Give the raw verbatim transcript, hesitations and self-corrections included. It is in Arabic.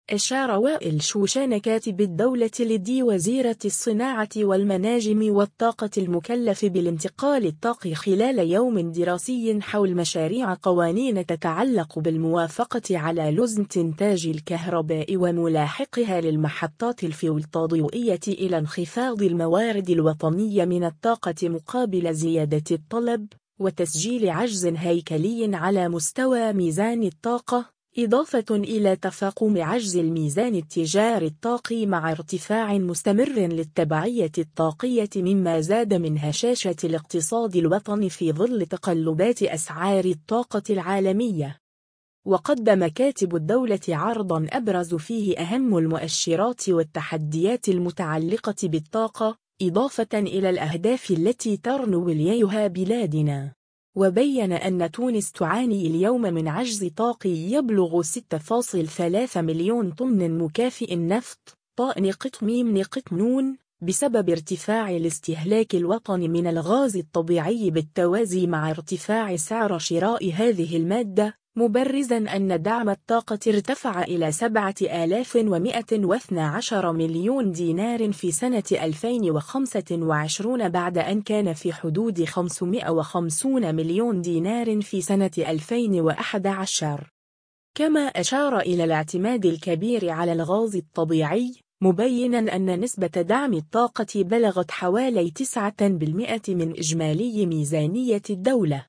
أشار وائل شوشان كاتب الدولة لدى وزيرة الصناعة والمناجم والطاقة المكلف بالانتقال الطاقي خلال يوم دراسي حول مشاريع قوانين تتعلق بالموافقة على لزم إنتاج الكهرباء وملاحقها للمحطات الفولتاضوئية إلى انخفاض الموارد الوطنية من الطاقة مقابل زيادة الطلب وتسجيل عجز هيكلي على مستوى ميزان الطاقة، إضافة إلى تفاقم عجز الميزان التجاري الطاقي مع ارتفاع مستمر للتبعية الطاقية مما زاد من هشاشة الاقتصاد الوطني في ظل تقلبات أسعار الطاقة العالمية. وقدم كاتب الدولة عرضاً أبرز فيه أهم المؤشرات والتحديات المتعلقة بالطاقة، إضافة إلى الأهداف التي ترنو إليها بلادنا. وبين أن تونس تعاني اليوم من عجز طاقي يبلغ ستة فاصلة ثلاثة مليون طن مكافئ نفط طاء نقط ميم نقط نون بسبب ارتفاع الاستهلاك الوطني من الغاز الطبيعي بالتوازي مع ارتفاع سعر شراء هذه المادة، مبرزاً أن دعم الطاقة ارتفع إلى سبعة آلاف ومئة واثني عشر مليون دينار في سنة ألفين وخمسة وعشرين بعد أن كان في حدود خمسمئة وخمسين مليون دينار في سنة ألفين وأحد عشر. كما أشار إلى الاعتماد الكبير على الغاز الطبيعي، مبيناً أن نسبة دعم الطاقة بلغت حوالي تسعة بالمئة من إجمالي ميزانية الدولة.